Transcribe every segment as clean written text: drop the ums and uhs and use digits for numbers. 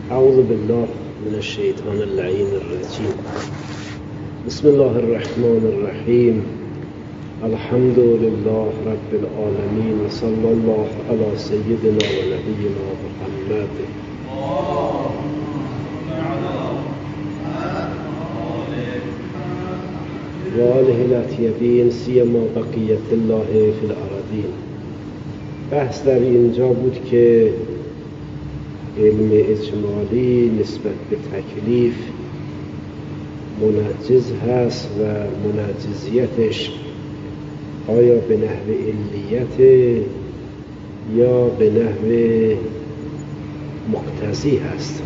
اعوذ بالله من الشیطان اللعین الرجیم. بسم الله الرحمن الرحیم. الحمد لله رب العالمین. صلی الله علی سیدنا و نبینا محمد و آله الاطیبین سیما بقیت الله فی الارضین. بحث در اینجا بود که علم اجمالی نسبت به تکلیف منجز هست و منجزیتش آیا به نحو علیت یا به نحو مقتضی هست.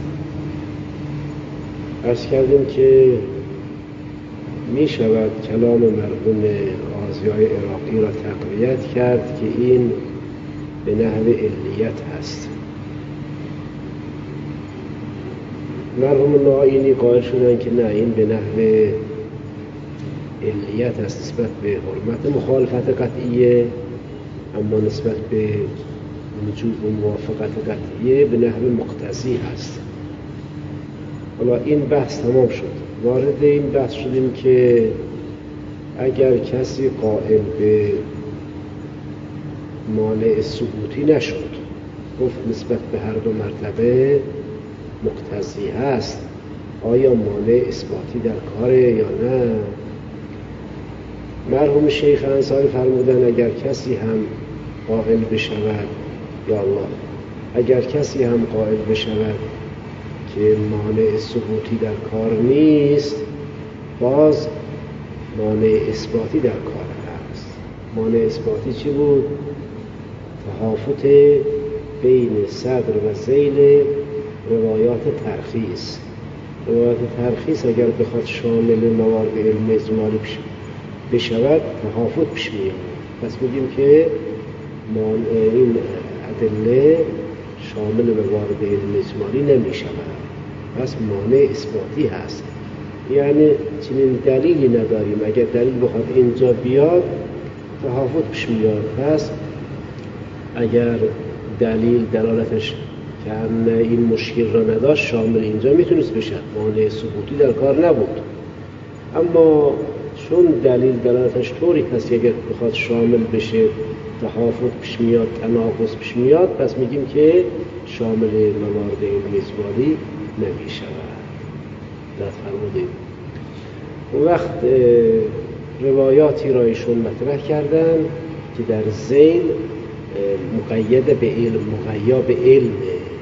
عرض کردیم که می شود کلام مرحوم قاضیای عراقی را تقویت کرد که این به نحو علیت هست. مرحوم ناینی قائل شدن که نه، این به نحو علیت است، نسبت به حرمت مخالفت قطعیه، اما نسبت به وجوب و موافقت قطعیه به نحو مقتضی هست. حالا این بحث تمام شد. وارد این بحث شدیم که اگر کسی قائل به مانع ثبوتی نشد، گفت نسبت به هر دو مرتبه مقتضی هست، آیا مانع اثباتی در کاره یا نه؟ مرحوم شیخ انصاری فرمودن اگر کسی هم قائل بشود، یا الله، اگر کسی هم قائل بشود که مانع ثبوتی در کار نیست، باز مانع اثباتی در کار هست. مانع اثباتی چی بود؟ تهافت بین صدر و ذیل روایات ترخیص. روایات ترخیص اگر بخواد شامل موارد علم اجمالی بشود، تهافت پیش میاد. پس بگیم که این ادله شامل موارد علم اجمالی نمی شود، پس مانع اثباتی هست. یعنی چنین دلیلی نداریم، اگر دلیل بخواد اینجا بیاد تهافت پیش میاد. پس اگر دلیل دلالتش که این مشکل را نداشت، شامل اینجا میتونست بشه، مانع ثبوتی در کار نبود. اما چون دلیل دلالتش طوری هست که اگر بخواد شامل بشه تهافت پیش میاد، تناقض پیش میاد، پس میگیم که شامل موارد علم اجمالی نمیشود. دست فرمودیم. اون وقت روایاتی را ایشون مطرح کردن که در ذیل مقید به علم، مقید به علم،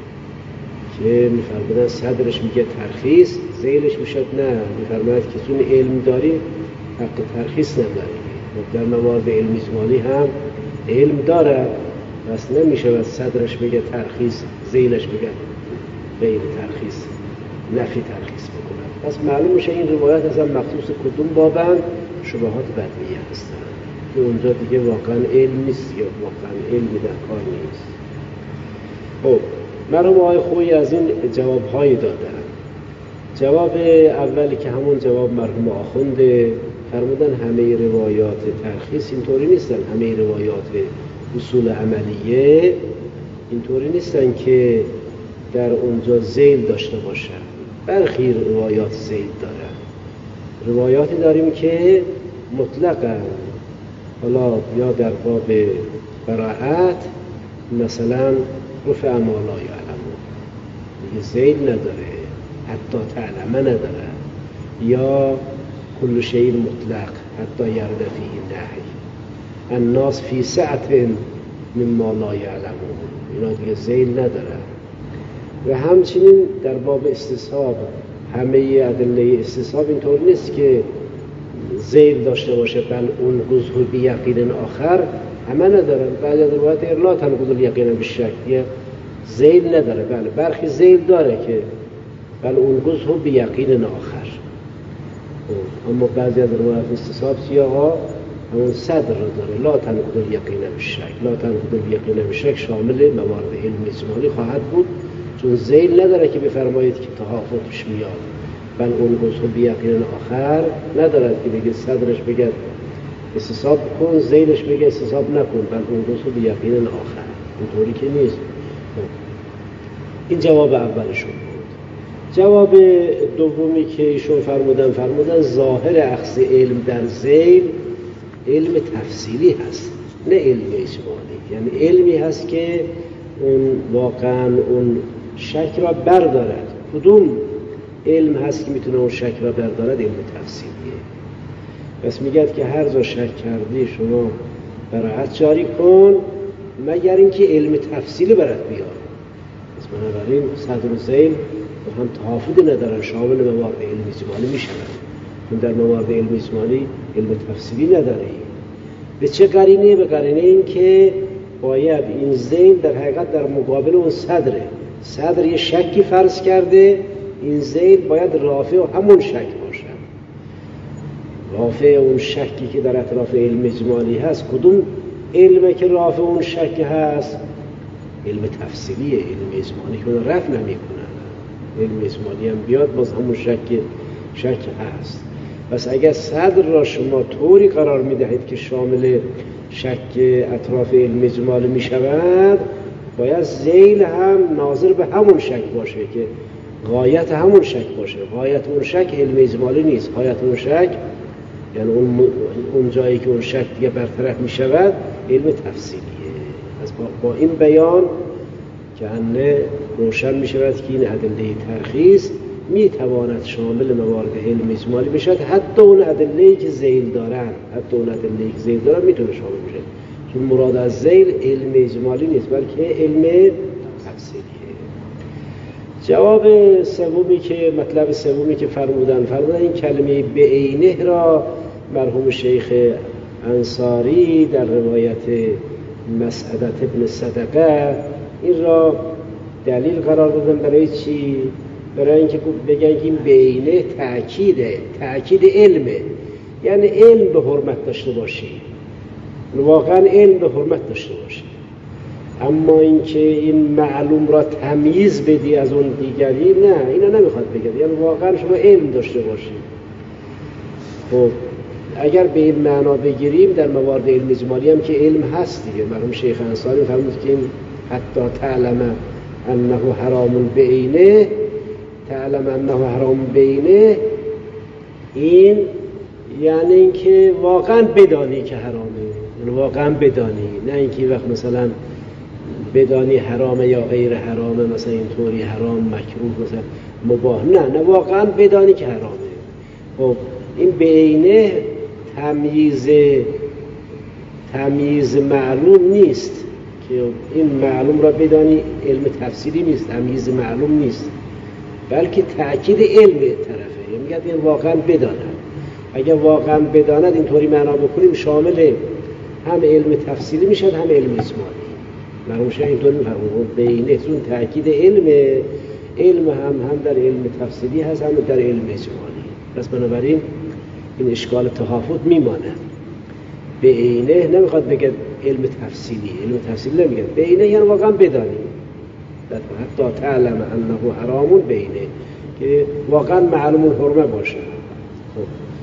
که میفرمودن صدرش میگه ترخیص، ذیلش میشد نه، میفرماید که چون علم داریم حق ترخیص نداریم. در موارد علم اجمالی هم علم داره، پس نمیشه صدرش بگه ترخیص، ذیلش بگه غیر ترخیص، نفی ترخیص بکنه. پس معلوم میشه این روایت اصلا مخصوص کدوم بابند؟ شبهات بدویه هستن که اونجا دیگه واقعا علم نیست یا واقعا علمی در کار نیست. خب مرحوم آقای خویی از این جوابهایی دادن. جواب اولی که همون جواب مرحوم آخونده، فرمودن همه روایات ترخیص اینطوری نیستن، همه روایات اصول عملیه اینطوری نیستن که در اونجا ذیل داشته باشن. برخی روایات ذیل دارن، روایاتی داریم که مطلقاً، حالا یا در باب براعت مثلا رفع ما لا یعلمون، دیگه ذیل نداره، حتی تعلمه نداره، یا کل شیء مطلق حتی یرد فیه نهی، الناس فی سعة مما لا یعلمون، اینا دیگه ذیل نداره. و همچنین در باب استصحاب، همه ادله استصحاب اینطور نیست که ذیل داشته باشه، بل اون گزه بیقین آخر همه ندارن. بعد از روایت لا تنقض الیقین بالشک، ذیل نداره. بله برخی ذیل داره که بل اون گزه بیقین آخر، اما بعضی از روایت استصحاب سیاقا همون صدر رو داره، لا تنقض الیقین بالشک. لا تنقض الیقین بالشک شامل موارد علم اجمالی خواهد بود، چون ذیل نداره که بفرمایید که تهافت پیش میاد. بل اون گزه بیقین آخر ندارد که بگه صدرش بگه استصحاب کن، ذیلش بگه استصحاب نکن، بل اون گزه بیقین آخر، اینطوری که نیست. این جواب اولشون بود. جواب دومی که ایشون فرمودن ظاهر اخذ علم در ذیل علم تفصیلی هست، نه علم اجمالی. یعنی علمی هست که اون واقعا اون شک را بردارد. کدوم علم هست که میتونه اون شک را بردارد؟ علم تفصیلیه. پس میگه که هر جا شک کردی شما براحت جاری کن مگر اینکه علم تفصیلی برات بیاد. پس بنابراین صدر و ذیل با هم تحافظی ندارن، شامل موارد علم اجمالی میشن. اون در موارد علم اجمالی علم تفصیلی نداره. به چه قرینه؟ به قرینه این که باید این ذیل در حقیقت در مقابل اون صدره. صدر یه شکی فرض کرده، این ذیل باید رافع همون شک باشه. رافع اون شکی که در اطراف علم اجمالی هست کدوم علمه که رافع اون شک هست؟ علم تفصیلیه. علم اجمالی که رفع نمیکنه. علم اجمالی هم بیاد باز همون شک هست. پس اگر صدر را شما طوری قرار میدهید که شامل شک اطراف علم اجمالی میشود، باید ذیل هم ناظر به همون شک باشه که غایت همون شک باشه. غایت اون شک علم اجمالی نیست. غایت اون شک یعنی اون جایی که اون شک دیگه برطرف میشود علم تفصیلیه. پس با این بیان که انه روشن میشود که این ادله ترخیص میتواند شامل موارد علم اجمالی بشود، حتی اون ادله‌ای که ذیل دارن، میتونه شامل بشه، چون مراد از ذیل علم اجمالی نیست بلکه علم تفصیلیه. جواب سومی که مطلب سومی که فرمودن این کلمه بعینه را مرحوم شیخ انصاری در روایت مسعدة ابن صدقه این را دلیل قرار دادن. برای چی؟ برای اینکه بگن این بعینه تأکید علمه، یعنی علم به حرمت داشته باشی، واقعا علم به حرمت داشته باشی. اما اینکه این معلوم را تمییز بدی از اون دیگری، نه، اینا نمیخواد بگه. یعنی واقعا شما علم داشته باشی. خب اگر به این معنا بگیریم در موارد علم اجمالی هم که علم هست دیگه. مرحوم شیخ انصاری فرمود که این حتی تعلم انه حرام بعینه، این یعنی اینکه واقعا بدانی که حرامه، یعنی واقعا بدانی، نه اینکه وقت مثلا بدانی حرامه یا غیر حرامه، مثلا اینطوری حرام مکروه مثلا مباح، نه واقعا بدانی که حرامه. خب این بعینه تمییز معلوم نیست که این معلوم را بدانی، علم تفصیلی نیست، تمییز معلوم نیست، بلکه تأکید علم طرفه. یعنی میگه این واقعا بداند. اگر واقعا بداند اینطوری معنا بکنیم شامل هم علم تفصیلی میشد هم علم اجمالی. مرحوم شیخ اینطوری میفرمود بینتون تأکید علم هم در علم تفصیلی هست هم در علم اجمالی. پس بنابراین این اشکال تحافظ میمانه. بعینه نمیخواد بگه علم تفصیلی نمیگه، بعینه یعنی واقعا بدانی، حتی تعلم انه حرام بعینه، که واقعا معلوم الحرمه باشه. خب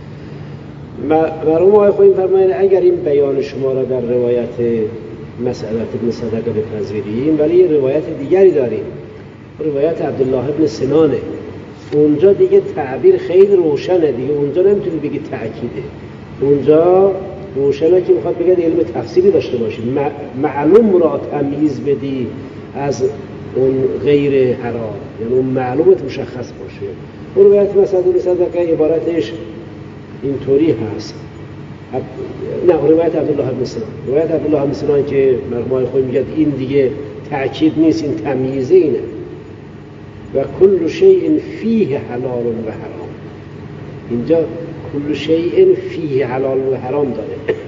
مرحوم آقای خویی فرمایند اگر این بیان شما را در روایت مسعدة ابن صدقه بپذیریم، ولی یه روایت دیگری داریم، روایت عبدالله ابن سنانه. اونجا دیگه تعبیر خیلی روشنه دیگه، اونجا نمیتونی بگی تأکیده، اونجا روشنه که میخواد بگه علم تفصیلی داشته باشی، معلوم را تمییز بدی از اون غیر حرام، یعنی اون معلومت مشخص باشه. اون روایت مسعدة ابن صدقه عبارتش اینطوری هست. نه روایت عبدالله ابن سنان که مرحوم خود میگه این دیگه تأکید نیست، این تمییزه اینه. و کل شیء فیه حلال و حرام، اینجا کل شیء فیه حلال و حرام داره.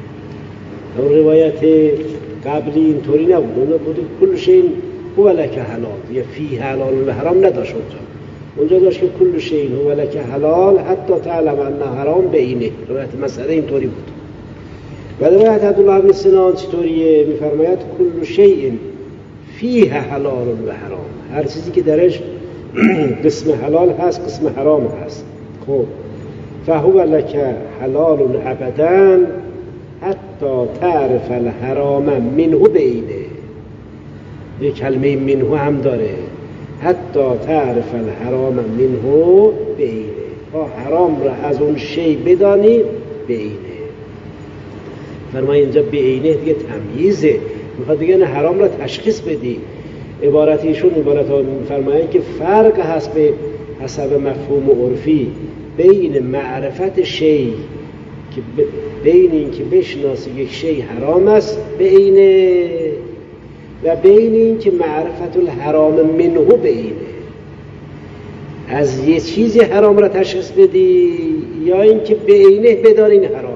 اون روایت قبلی اینطوری نبود، اون بود کل شیء هو لک حلال، یا فیه حلال و حرام نداشت. اونجا داشت که کل شیء هو لک حلال حتی تعلم انه حرام بعینه. روایت مسئله اینطوری بود. و روایت عبدالله ابن سنان چطوریه؟ میفرماید کل شیء فیه حلال و حرام، هر چیزی که درش قسم حلال هست قسم حرام هست. خب فهو لک حلال ابدا حتی تعرف الحرام منه بعینه. یک کلمه منه هم داره، حتی تعرف الحرام منه بعینه، تا حرام را از اون شی بدانی بعینه. فرمای اینجا بعینه دیگه تمییزه، میخواد دیگه حرام را تشخیص بدی. عبارت ایشون عبارت ها فرمایند که فرق هست به حسب مفهوم عرفی بین معرفت شی که بین این که بشناسی یک شی حرام است بعینه و بین این که معرفت الحرام منه بعینه. از یه چیزی حرام را تشخیص بدی یا این که بعینه بدان این حرامه.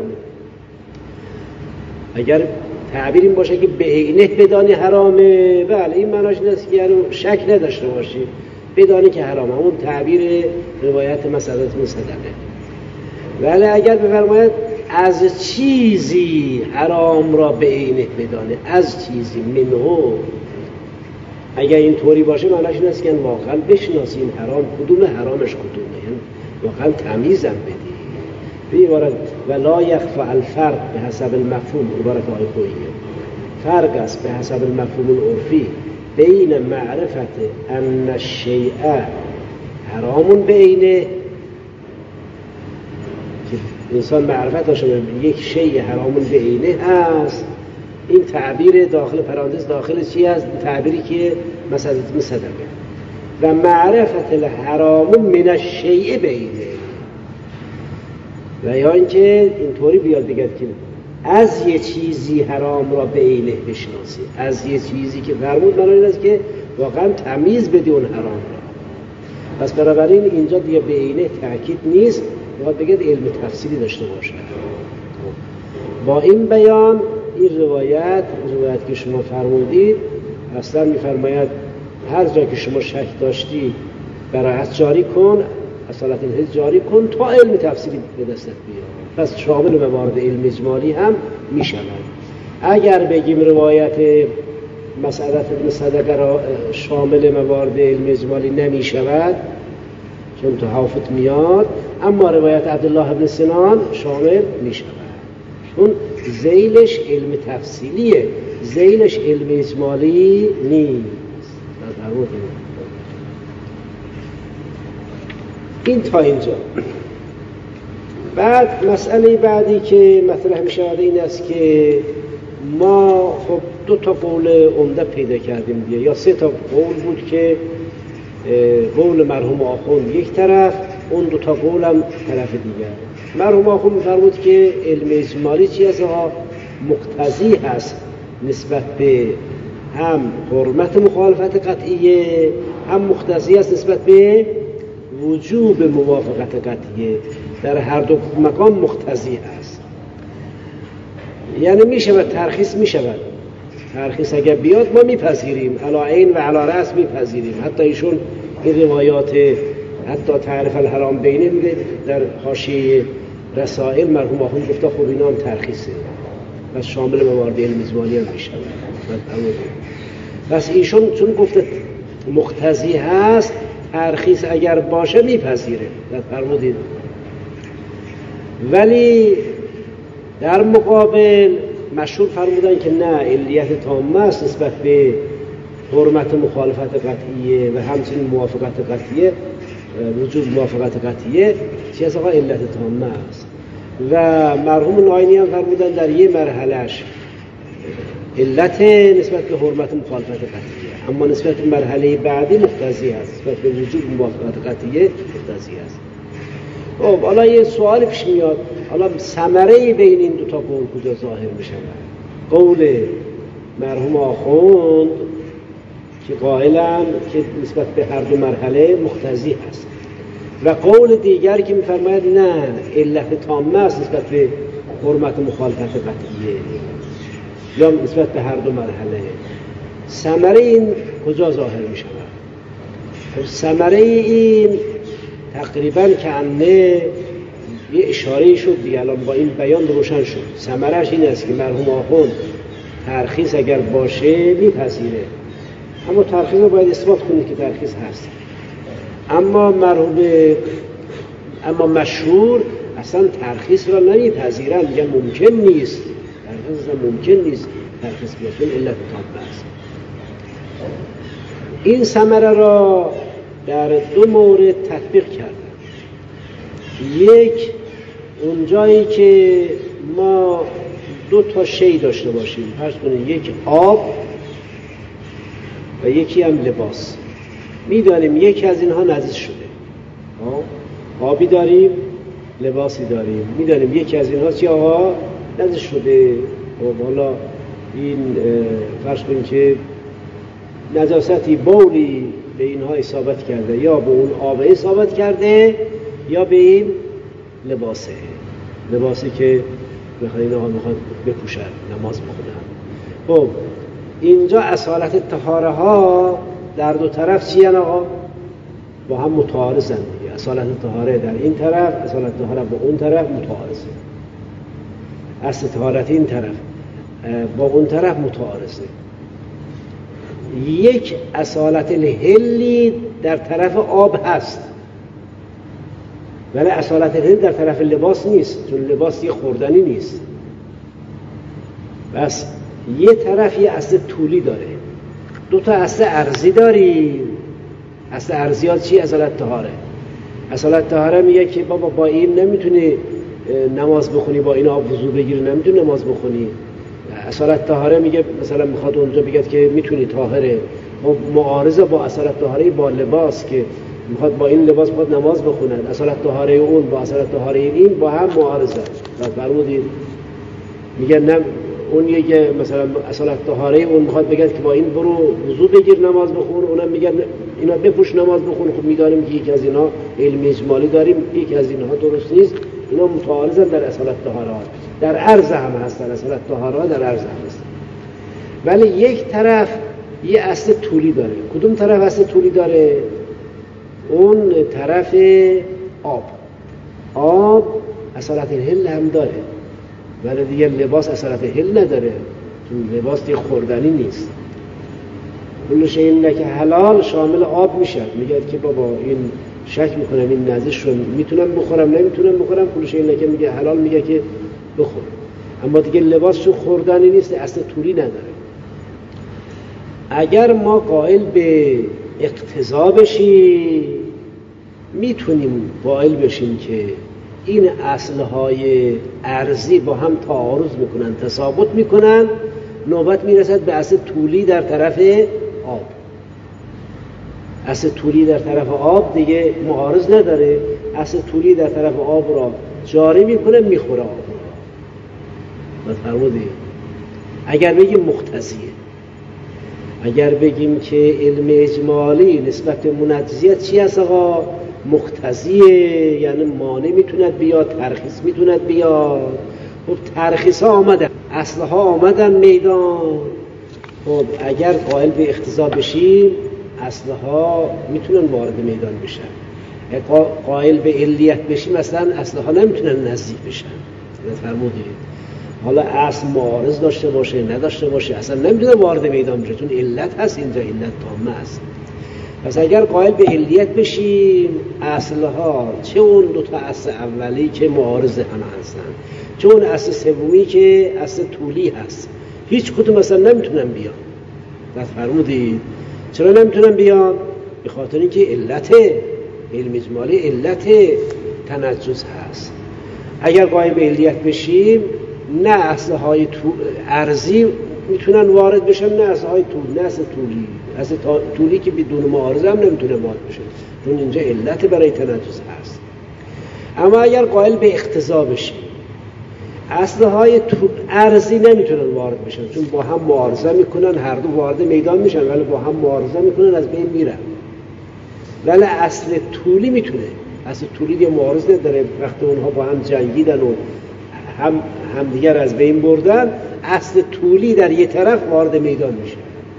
اگر تعبیر این باشه که بعینه بدانی حرامه، بله این معناش نیست که یعنی شک نداشته باشی بدانی که حرامه، اون تعبیر روایت مسألت صدقه. ولی اگر بفرماید از چیزی حرام را بعینه بدانه، از چیزی منه، اگر این طوری باشه معناش این است که واقعا بشناسی این حرام کدومه، حرامش کدومه، یعنی واقعا تمیزم بدی. به عبارت ولا یخفى الفرق به حسب المفهوم، عبارت آیه خوییه، فرق است به حسب المفهوم العرفی بین معرفت ان الشیء حرام بعینه، که انسان معرفت داشته یک شیء حرام بعینه هست. این تعبیر داخل پرانتز داخل چی هست؟ تعبیری که مثلا صدقه. و معرفت الحرام من الشیء بعینه، و یا اینکه اینطوری بیاد بگه که از یه چیزی حرام را بعینه بشناسی، از یه چیزی که فرمود معنی این است که واقعا تمیز بدی اون حرام را. پس بنابراین اینجا دیگه بعینه تأکید نیست، باید بگه علم تفصیلی داشته باشه. با این بیان این روایت که شما فرمودید اصلا میفرماید هر جا که شما شک داشتی براحت جاری کن، اصالت الحدیث جاری کن تا علم تفصیلی به دستت بیاد. پس شامل موارد علم اجمالی هم می شود. اگر بگیم روایت مسألت ابن صدقه را شامل موارد علم اجمالی نمی شود چون تو حافظ میاد، اما روایت عبدالله ابن سنان شامل می شود چون ذیلش علم تفصیلیه، ذیلش علم اجمالی نیست. این تا اینجا. بعد مسئله بعدی که مطرح می شود این است که ما خب 2 تا قول عمده پیدا کردیم دیگه، یا 3 تا قول بود که قول مرحوم آخوند یک طرف، اون 2 تا قول هم طرف دیگر. مرحوم آخوند می‌فرمود که علم اجمالی چی هست؟ مقتضی هست نسبت به هم حرمت مخالفت قطعیه، هم مقتضی هست نسبت به وجوب موافقت قطعیه. در هر دو مقام مقتضی است. یعنی می شود ترخیص، می شود ترخیص اگر بیاد ما میپذیریم، علی عین و علی رأس میپذیریم. حتی ایشون این روایات حتی تعریف الحرام بینه میگه در حاشیه رسائل مرحوم آخوند گفته خب اینا هم ترخیصه، پس شامل موارد علم اجمالی هم میشه. پس ایشون چون گفته مقتضی هست ترخیص اگر باشه میپذیره، فرمودید. ولی در مقابل مشهور فرمودن که نه، علیت تامه است نسبت به حرمت مخالفت قطعیه و همچنین موافقت قطعیه، وجود موافقت قطعیه چی از آقا علت تامه است. و مرحوم ناینی هم فرمودن در یه مرحلهش علت نسبت به حرمت مخالفت قطعیه، اما نسبت به مرحله بعدی مقتضی است، نسبت به وجود موافقت قطعیه مقتضی است. خب حالا یه سوال پیش میاد، حالا ثمره بین این 2 تا قول کجا ظاهر میشه؟ قول مرحوم آخوند که قائلن که نسبت به هر 2 مرحله مقتضی هست، و قول دیگر که میفرماید نه، علت تامه است نسبت به حرمت مخالفت قطعیه، یا نسبت به هر 2 مرحله. ثمره این کجا ظاهر میشه؟ ثمره این تقریبا که یه اشاره شد دیگه، الان با این بیان روشن شد. ثمره‌اش این است که مرحوم آخوند ترخیص اگر باشه میپذیره، اما ترخیص رو باید اثبات کنید که ترخیص هست. اما مشهور اصلا ترخیص را نمیپذیرن، میگن ممکن نیست، ترخیص اصلا ممکن نیست ترخیص بیاد، چون علت تامه است. این ثمره را در دو مورد تطبیق کردن. یک، اونجایی که ما دو تا شی داشته باشیم، فرض کنید یک آب و یکی هم لباس. میدانیم یکی از اینها نجس شده، آبی داریم، لباسی داریم، میدانیم یکی از اینها چی آقا نجس شده. خب حالا این فرض کنید که نجاستی بولی به اینها اصابت کرده، یا به اون آب اصابت کرده یا به این لباسی که بخواد این آقا میخواد بپوشن نماز بخونن. خب اینجا اصالت طهاره ها در دو طرف چی هن آقا؟ با هم متعارضن دیگه. اصالت طهاره در این طرف، اصالت طهاره با اون طرف متعارضه. اصل طهارت این طرف با اون طرف متعارضه. یک اصالت الحلی در طرف آب هست، ولی اصالت الحل در طرف لباس نیست، چون لباس یه خوردنی نیست. بس یه طرف یه اصل طولی داره، دو تا اصل عرضی داریم. اصل عرضیات چی؟ اصالت طهاره. اصالت طهاره میگه که بابا با این نمیتونی نماز بخونی، با این آب وضو بگیری نمیتونی نماز بخونی. اصالت طهاره میگه مثلا میخواد اونجا بگه که میتونی طاهره، معارضه با اصالت طهاره با لباس که میخواد با این لباس میخواد نماز بخونن. اصالت طهاره اون با اصالت طهاره این با هم معارضه. فرمودید میگه نه اون یه مثلا اصالت طهاره اون میخواد بگه که با این برو وضو بگیر نماز بخون، اونم میگه اینا بپوش نماز بخون. خب میدانیم که یک از اینا علم اجمالی داریم، یک از اینها درست نیست. اینا متعارضن در اصالت طهاره، در عرض هم هستن. اصالت طهاره در عرض هم هستن، ولی یک طرف یه اصل طولی داره. کدوم طرف اصل طولی داره؟ اون طرف آب اصالت الحل هم داره، ولی دیگه لباس اصالت الحل نداره، چون لباس دیگه خوردنی نیست. کل شیء لک حلال شامل آب میشه. میگه که بابا این شک میکنم این نجس رو میتونم بخورم نمیتونم بخورم، کل شیء لک میگه حلال، میگه که بخور. اما دیگه لباس چون خوردنی نیست اصل طولی نداره. اگر ما قائل به اقتضا بشیم، میتونیم قائل بشیم که این اصلهای ارضی با هم تعارض میکنن، تثابت میکنن، نوبت میرسد به اصل طولی در طرف آب. اصل طولی در طرف آب دیگه معارض نداره، اصل طولی در طرف آب را جاری میکنه، میخوره آب را. فرمودید اگر بگیم مقتضیه، اگر بگیم که علم اجمالی نسبت به منجزیت چی هست آقا؟ مقتضیه، یعنی مانع میتوند بیاد، ترخیص میتوند بیاد. خب ترخیص ها آمدن، اصلها آمدن میدان. خب اگر قائل به اقتضا بشیم اصلها میتونن وارد میدان بشن. اگر قائل به علیت بشیم اصلا اصلها نمیتونن نزدیک بشن. فرمودید حالا اصل معارض داشته باشه نداشته باشه اصلا نمیتونه وارد میدان بشه، چون علت هست، اینجا علت تامه است. پس اگر قائل به علیت بشیم اصلها، چه اون دو تا اصل اولی که معارض هم هستن، چه اون اصل سومی که اصل طولی هست، هیچ کدوم اصلا نمیتونن بیان. فرمودید چرا نمیتونن بیان؟ به خاطر اینکه علت علم اجمالی علت تنجس هست. اگر قائل به علیت بشیم نه اصلهای ارضی میتونن وارد بشن، نه اصلهای طول، نه اصل طولی. اصل طولی که بدون معارضه هم نمیتونه وارد بشه، چون اینجا علت برای تنجس هست. اما اگر قائل به اقتضا بشیم اصلهای ارضی نمیتونن وارد بشن، چون با هم معارضه میکنن، هر دو وارد میدان میشن ولی با هم معارضه میکنن، از بین میرن. ولی اصل طولی میتونه، اصل طولی دیگه معارض نداره. وقتی اونها با هم جنگیدن و هم دیگر از بین بردن، اصل طولی در یه طرف وارد میدان میشه.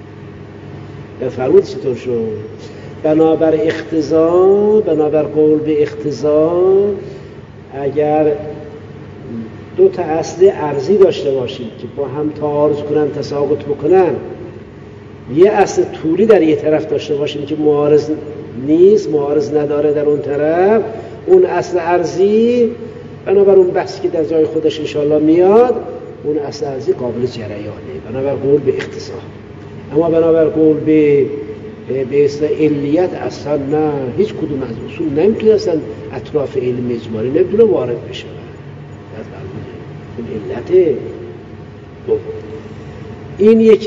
فرمود چطور شد؟ بنابر اقتضا، بنابر قول به اقتضا، اگر دو تا اصل ارضی داشته باشید که با هم تعارض کنن، تساقط بکنن، یه اصل طولی در یه طرف داشته باشید که معارض نیست، معارض نداره در اون طرف، اون اصل ارضی بنابر اون بحثی که در جای خودش انشاءالله میاد، اون اصل ارضی قابل جریانه، بنابر قول به اقتضا. اما بنابر قول به به اصطلاح علیت اصلا نه، هیچ کدوم از اصول نمیتونه اصلا اطراف علم اجمالی نمیتونه وارد بشه. این علت دوم. این یک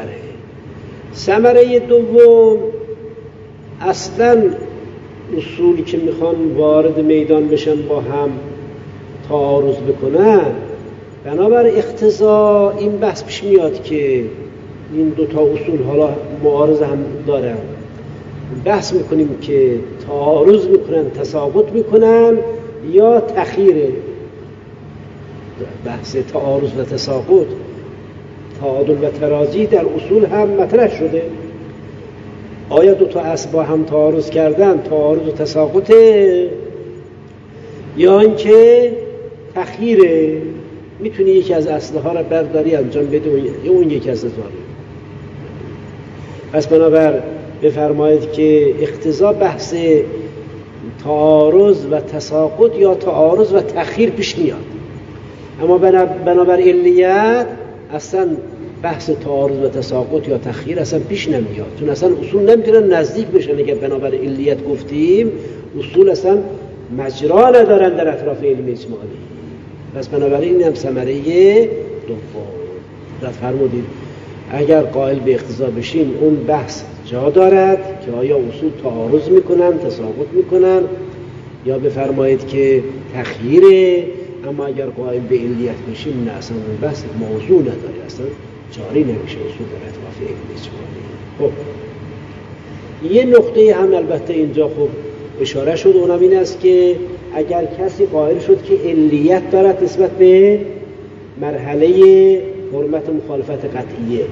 ثمره دوم، اصلا اصولی که میخوان وارد میدان بشن با هم تعارض بکنن، بنابر اقتضا این بحث پیش میاد که این دوتا اصول حالا معارض هم دارن، بحث میکنیم که تعارض میکنن، تساقط میکنن یا تخیره. بحث تعارض و تساقط، تعادل و ترازی در اصول هم مطرح شده. آیا دو تا اصل با هم تعارض کردن، تعارض و تساقطه، یا اینکه تخییره؟ میتونی یکی از اصلها را برداری انجام بده یا اون یکی از اصلها. پس بنابر بفرمایید که اقتضا بحث تعارض و تساقط یا تعارض و تخییر پیش میاد، اما بنابر علیت اصلا بحث تعارض و تساقط یا تخییر اصلا پیش نمیاد، چون اصلا اصول نمیتونن نزدیک بشن. اگر بنابر علیت گفتیم اصول اصلا مجرا ندارن در اطراف علم اجمالی. پس بنابراین این هم ثمره دوم. رد فرمودید اگر قائل به اقتضا بشیم اون بحث جا دارد که آیا اصول تعارض میکنن، تساقط میکنن، یا بفرمایید که تخییره. اما اگر قائل به علیت بشیم نه، اصلا اون بحث موضوع نداره، اصلا جاری نمیشه اصول در اطراف علم اجمالی. خب یه نقطه هم البته اینجا خب اشاره شد، اونم این است که اگر کسی قائل شد که علیت دارد نسبت به مرحله حرمت مخالفت قطعیه،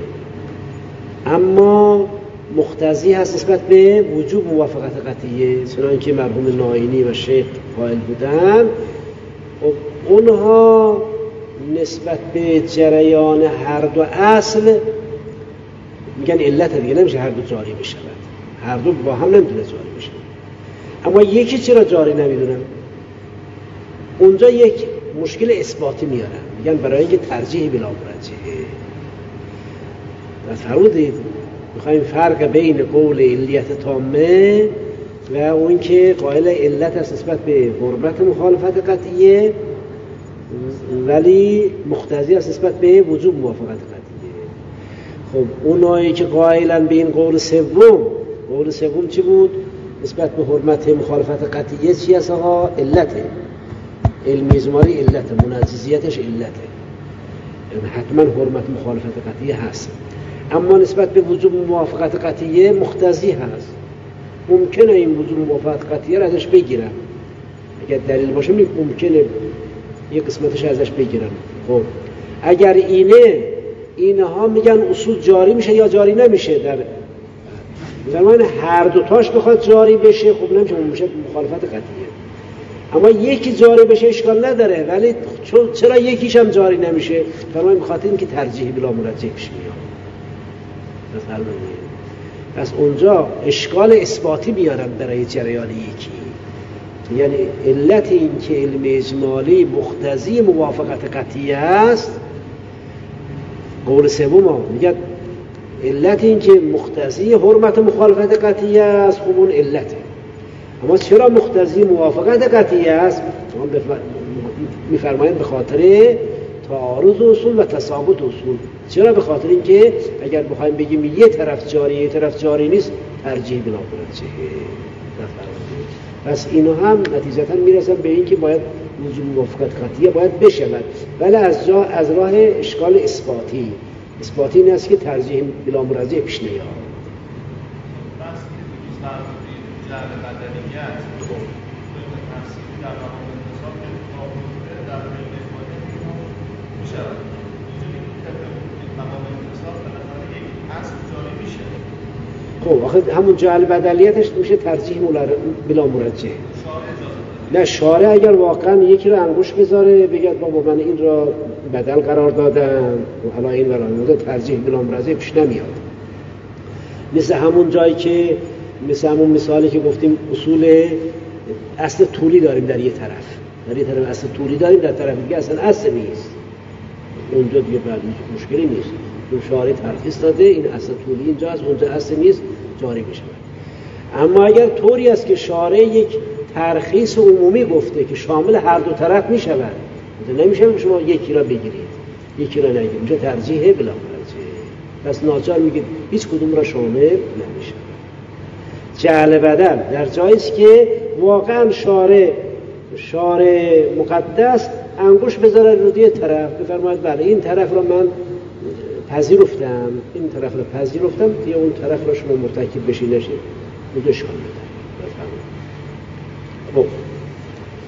اما مقتضی هست نسبت به وجوب موافقت قطعیه، چنانکه مرحوم ناینی و شیخ قائل بودن، اونها نسبت به جریان هر دو اصل میگن علت دیگه، نمیشه هر دو جاری بشود، هر دو با هم نمیتونه جاری بشه. اما یکی چرا جاری نمیدونن؟ اونجا یک مشکل اثباتی میارن، میگن برای اینکه ترجیح بلا مرجحه. فرمودید میخوایم فرق بین قول علیت تامه و اون که قائل علت است نسبت به حرمت مخالفت قطعیه ولی مقتضی است نسبت به وجوب موافقت قطعیه. خب اونایی که قائلن به این قول سوم چی بود؟ نسبت به حرمت مخالفت قطعیه چی است آقا؟ علته، علم اجمالی علته، منجزیتش علته، یعنی حتما حرمت مخالفت قطعیه هست. اما نسبت به وجوب موافقت قطعیه مقتضی هست، ممکنه این وجوب موافقت قطعیه را ازش بگیرن، اگر دلیل باشه ممکنه یک قسمتش ازش بگیرن. خب اگر اینها میگن اصول جاری میشه یا جاری نمیشه، در زمان هر دوتاش بخواد جاری بشه خب نمیشه، میشه مخالفت قطعیه. اما یکی جاری بشه اشکال نداره، ولی چرا یکیش هم جاری نمیشه؟ فرمایید بخاطر اینکه ترجیح بلا مرجح پیش میاد. پس اونجا اشکال اثباتی بیارن برای جریان یکی، یعنی علت این که علم اجمالی مقتضی موافقت قطعی است، قول سوم میگه علت این که مقتضی حرمت مخالفت قطعی است، خب اون علته. اما چرا مقتضی موافقت قطعی است؟ میفرمایند به خاطر تعارض اصول و تساقط اصول. چرا؟ به خاطر اینکه اگر بخوایم بگیم یه طرف جاری یه طرف جاری نیست، ترجیح بلا مرجحه. پس اینو هم نتیجتا میرسن به این که باید وجوب موافقت قطعیه باید بشود، ولی از راه اشکال اثباتی این است که ترجیح بلا مرجحه پیش نیاد. خب آخه همون جعل بدلیتش میشه ترجیح بلا مرجحه. نه شارع اگر واقعا یکی رو انگوش بذاره بگه بابا من این را بدل قرار دادم و حالا این قرار ترجیح بلا مرجحه پیش نمیاد. مثل همون جایی که مثل همون مثالی که گفتیم اصول اصل طولی داریم در یه طرف اصل طولی داریم، در طرف دیگه اصلا اصل نیست، اونجا دیگه بعد مشکلی نیست. اون شارع ترخیص داده این اصل طولی اینجا از اونجا اصل نیست جاری بشه. اما اگر طوری است که شارع یک ترخیص عمومی گفته که شامل هر دو طرف می شود، نمیشه که شما یکی را بگیرید یکی را نگیرید، اونجا ترجیحه بلا ترجیح، پس ناچار میگید هیچ کدوم را شامل نمیشه. جعل بدل در جایی است که واقعا شارع مقدس انگوش بذاره روی طرف، بفرماید بله این طرف را من پذیرفتم، این طرف را پذیرفتم، دیگه اون طرف را شما مرتکب بشید نشید، اونجا شامل بفرمایید. خب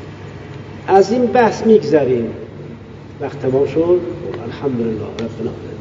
از این بحث میگذریم، وقت تمام شد. الحمدلله رب العالمین.